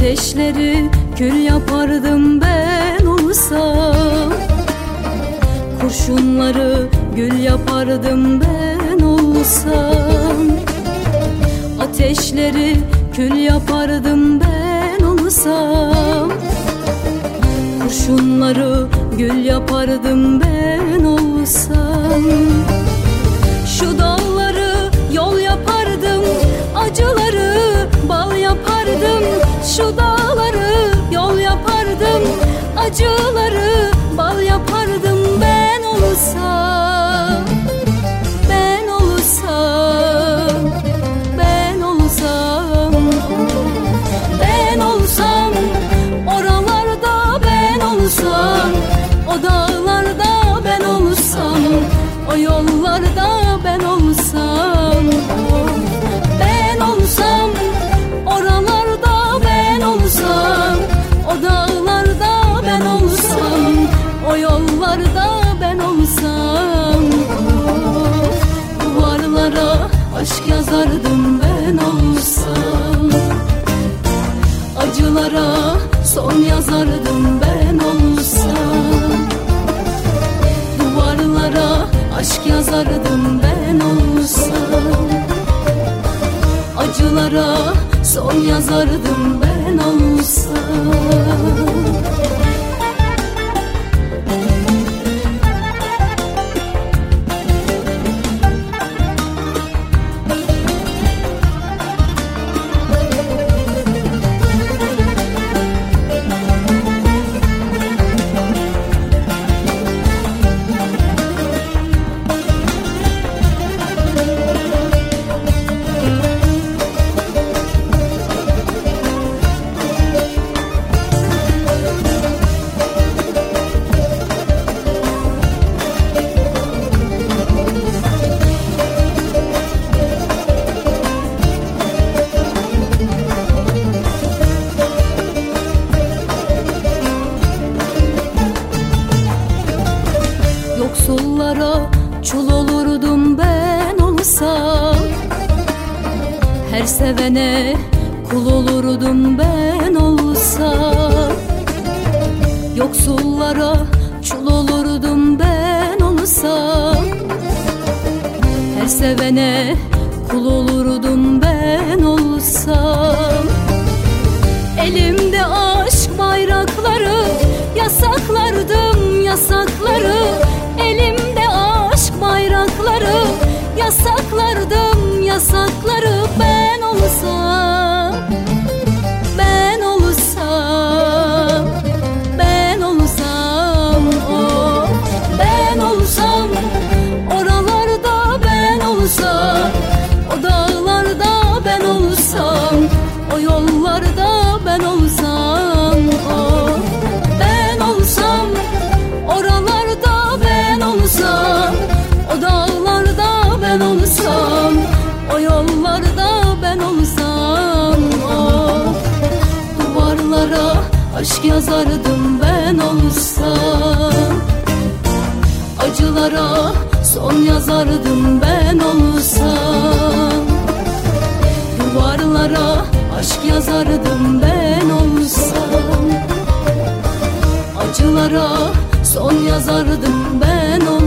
Ateşleri kül yapardım ben olsam, kurşunları gül yapardım ben olsam. Ateşleri kül yapardım ben olsam, kurşunları gül yapardım ben olsam. Şu dağları yol yapardım, acıları bal yapardım. Şu dağları yol yapardım, acıları bal yapardım ben olsam. Ben olsam, ben olsam, ben olsam, oralarda ben olsam, o dağlarda ben olsam, o yollarda ben olsam. Ben olsam, oralarda ben olsam, o dağlarda ben olsam, o yollarda ben olsam. Duvarlara aşk yazardım ben olsam, acılara son yazardım ben olsam. Duvarlara aşk yazardım ben olsam, acılara son yazardım ben olsam. Yoksullara çul olurdum ben olsam, her sevene kul olurdum ben olsam. Yoksullara çul olurdum ben olsam, her sevene kul olurdum ben olsam. Elimde aşk bayrakları yasaklardım yasakları, elimde aşk bayrakları yasaklardım yasakları. Ben olsam, ben olsam, ben olsam, oh, ben olsam, oralarda ben olsam, o dağlarda ben olsam, o yollarda ben olsam, oh, ben olsam, oralarda ben olsam, o dağlarda ben olsam, o yollarda ben olsam, oh. Duvarlara aşk yazardım ben olsam, acılara son yazardım ben olsam. Duvarlara aşk yazardım ben olsam, acılara son yazardım ben olsam.